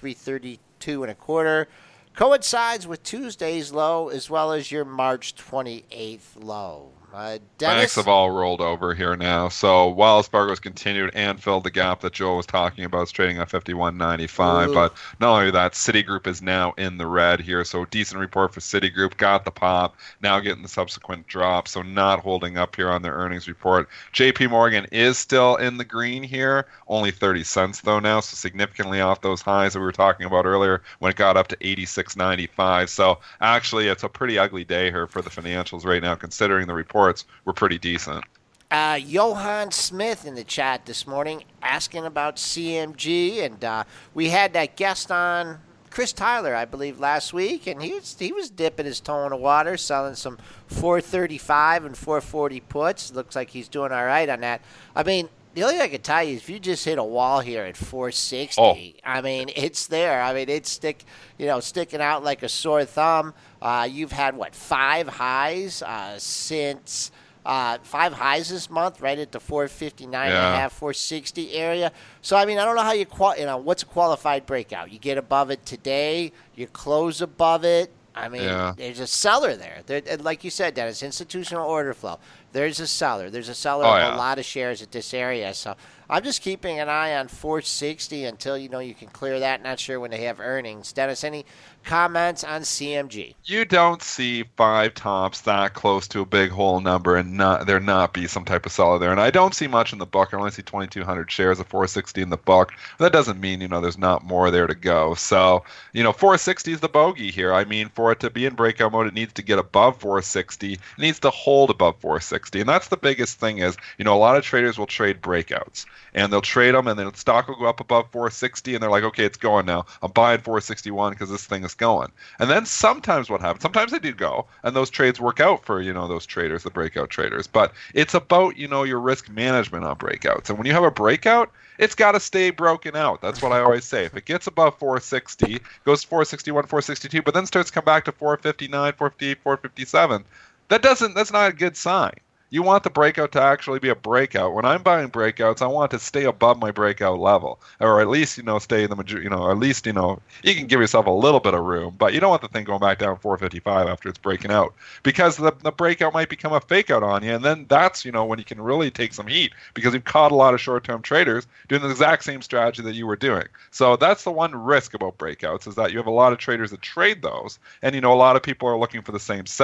23.32 1/4. Coincides with Tuesday's low as well as your March 28th low. Dennis? Banks have all rolled over here now. So Wells Fargo's continued and filled the gap that Joel was talking about. It's trading at 51.95. Ooh. But not only that, Citigroup is now in the red here. So decent report for Citigroup. Got the pop. Now getting the subsequent drop. So not holding up here on their earnings report. JP Morgan is still in the green here. Only 30 cents though now. So significantly off those highs that we were talking about earlier when it got up to 86.95. So actually it's a pretty ugly day here for the financials right now considering the reports were pretty decent. Johan Smith in the chat this morning asking about CMG, and we had that guest on, Chris Tyler, I believe, last week, and he was dipping his toe in the water, selling some 435 and 440 puts. Looks like he's doing all right on that. I mean, the only thing I can tell you is if you just hit a wall here at 460, I mean, it's there. I mean, it's sticking out like a sore thumb. You've had, 5 highs since 5 highs this month, right at the 459 and a half, 460 area. So, I mean, I don't know how what's a qualified breakout? You get above it today, you close above it. I mean, there's a seller there. Like you said, Dennis, institutional order flow. There's a seller. There's a seller of a lot of shares at this area. So I'm just keeping an eye on 460 until you can clear that. Not sure when they have earnings. Dennis, any comments on CMG? You don't see 5 tops that close to a big whole number and there not be some type of seller there. And I don't see much in the book. I only see 2,200 shares of 460 in the book. That doesn't mean, there's not more there to go. So, 460 is the bogey here. I mean, for it to be in breakout mode, it needs to get above 460. It needs to hold above 460. And that's the biggest thing is, a lot of traders will trade breakouts. And they'll trade them, and then the stock will go up above 460, and they're like, okay, it's going now. I'm buying 461 because this thing is going. And then sometimes what happens, sometimes they do go, and those trades work out for, those traders, the breakout traders. But it's about, your risk management on breakouts. And when you have a breakout, it's got to stay broken out. That's what I always say. If it gets above 460, goes 461, 462, but then starts to come back to 459, 458, 457, that's not a good sign. You want the breakout to actually be a breakout. When I'm buying breakouts, I want it to stay above my breakout level, or at least stay in the majority. At least you can give yourself a little bit of room, but you don't want the thing going back down 455 after it's breaking out, because the breakout might become a fake out on you, and then that's when you can really take some heat because you've caught a lot of short-term traders doing the exact same strategy that you were doing. So that's the one risk about breakouts is that you have a lot of traders that trade those, and a lot of people are looking for the same setup.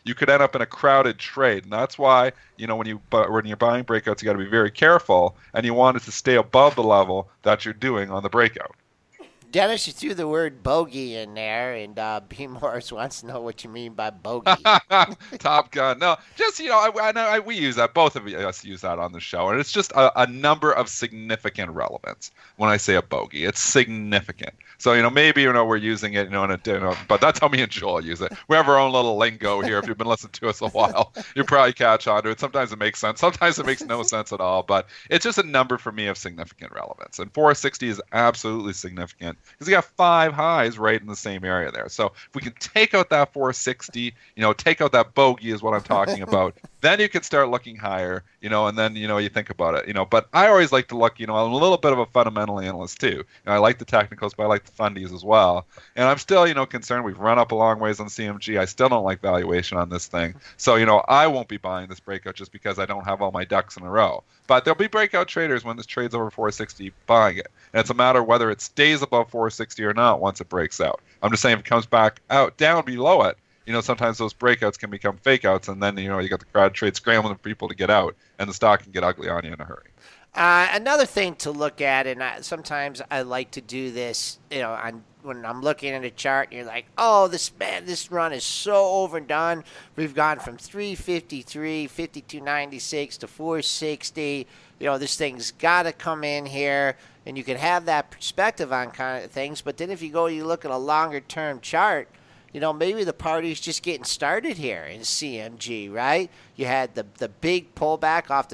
you could end up in a crowded trade. And that's why, when you're buying breakouts, you got to be very careful, and you want it to stay above the level that you're doing on the breakout. Dennis, you threw the word bogey in there, and B. Morris wants to know what you mean by bogey. Top Gun. No, just, we use that. Both of us use that on the show. And it's just a number of significant relevance when I say a bogey. It's significant. So, maybe, we're using it, but that's how me and Joel use it. We have our own little lingo here. If you've been listening to us a while, you probably catch on to it. Sometimes it makes sense. Sometimes it makes no sense at all. But it's just a number for me of significant relevance. And 460 is absolutely significant, because you got 5 highs right in the same area there. So if we can take out that 460, take out that bogey is what I'm talking about, then you can start looking higher, and then, you think about it, but I always like to look, I'm a little bit of a fundamental analyst too. I like the technicals, but I like the fundies as well. And I'm still, concerned. We've run up a long ways on CMG. I still don't like valuation on this thing. So, I won't be buying this breakout just because I don't have all my ducks in a row. But there'll be breakout traders when this trades over 460 buying it. And it's a matter of whether it stays above 460 or not once it breaks out. I'm just saying if it comes back down below it, sometimes those breakouts can become fake outs, and then, you got the crowd trade scrambling for people to get out, and the stock can get ugly on you in a hurry. Another thing to look at, and sometimes I like to do this, when I'm looking at a chart, and you're like, oh, this run is so overdone. We've gone from 353, 52.96 to 460. This thing's got to come in here, and you can have that perspective on kind of things. But then if you look at a longer-term chart, maybe the party's just getting started here in CMG, right? You had the big pullback off the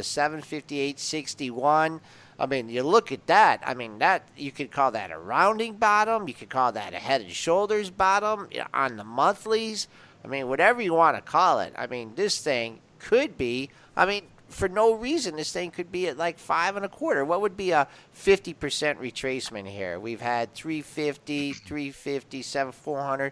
758.61. I mean, you look at that. I mean, that you could call that a rounding bottom. You could call that a head and shoulders bottom on the monthlies. I mean, whatever you want to call it. I mean, this thing could be, for no reason, this thing could be at like 5 1/4. What would be a 50% retracement here? We've had 350, 350, 400,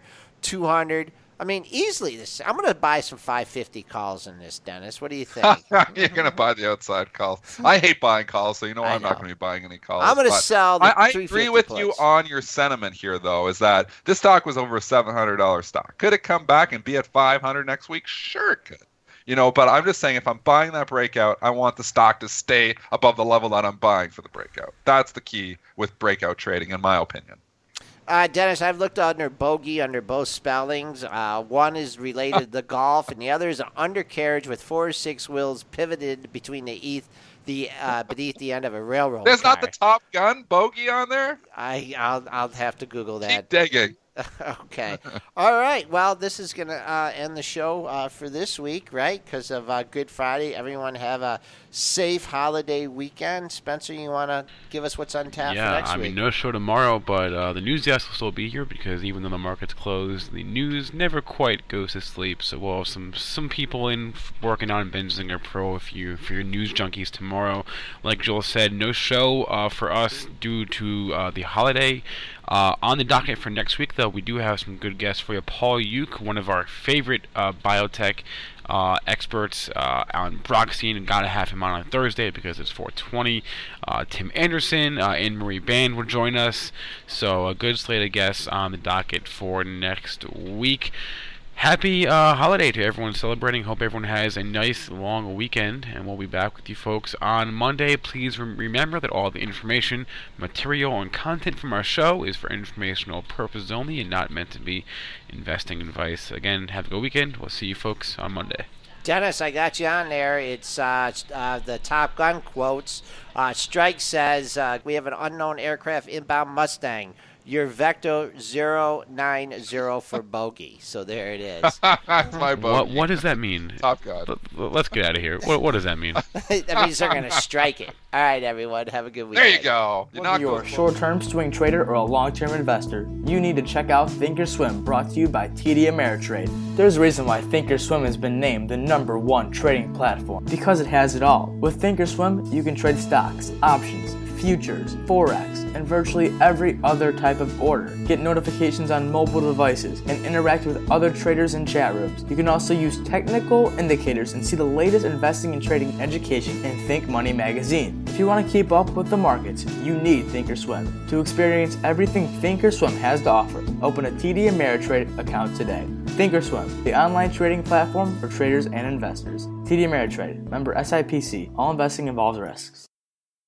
200. I mean, easily this. I'm going to buy some 550 calls in this, Dennis. What do you think? You're going to buy the outside calls. I hate buying calls, so I'm not going to be buying any calls. I'm going to sell the I agree with you on your sentiment here, though, is that this stock was over a $700 stock. Could it come back and be at 500 next week? Sure it could. But I'm just saying, if I'm buying that breakout, I want the stock to stay above the level that I'm buying for the breakout. That's the key with breakout trading, in my opinion. Dennis, I've looked under bogey under both spellings. One is related to golf, and the other is an undercarriage with 4 or 6 wheels pivoted between beneath the end of a railroad There's car. not the Top Gun bogey on there? I'll have to Google that. Keep digging. Okay. All right. Well, this is going to end the show for this week, right? Because of Good Friday. Everyone have a safe holiday weekend. Spencer, you want to give us what's on tap for next week? No show tomorrow, but the news desk will still be here because even though the market's closed, the news never quite goes to sleep. So we'll have some people in working on Benzinger Pro for your news junkies tomorrow. Like Joel said, no show for us due to the holiday. On the docket for next week, though, we do have some good guests for you. Paul Uke, one of our favorite biotech experts on Broxine, and gotta have him on Thursday because it's 420. Tim Anderson, Anne-Marie Band will join us. So a good slate of guests on the docket for next week. Happy holiday to everyone celebrating. Hope everyone has a nice long weekend, and we'll be back with you folks on Monday. Please remember that all the information, material, and content from our show is for informational purposes only and not meant to be investing advice. Again, have a good weekend. We'll see you folks on Monday. Dennis, I got you on there. It's the Top Gun quotes. Strike says, we have an unknown aircraft inbound Mustang. Your Vector 090 for bogey. So there it is. That's my bogey. What does that mean? Top Gun. Let's get out of here. What does that mean? That means they're going to strike it. All right, everyone. Have a good weekend. There you go. Whether you're a short-term swing trader or a long-term investor, you need to check out Thinkorswim, brought to you by TD Ameritrade. There's a reason why Thinkorswim has been named the #1 trading platform, because it has it all. With Thinkorswim, you can trade stocks, options, futures, forex, and virtually every other type of order. Get notifications on mobile devices and interact with other traders in chat rooms. You can also use technical indicators and see the latest investing and trading education in Think Money magazine. If you want to keep up with the markets, you need Thinkorswim. To experience everything Thinkorswim has to offer, open a TD Ameritrade account today. Thinkorswim, the online trading platform for traders and investors. TD Ameritrade, member SIPC. All investing involves risks.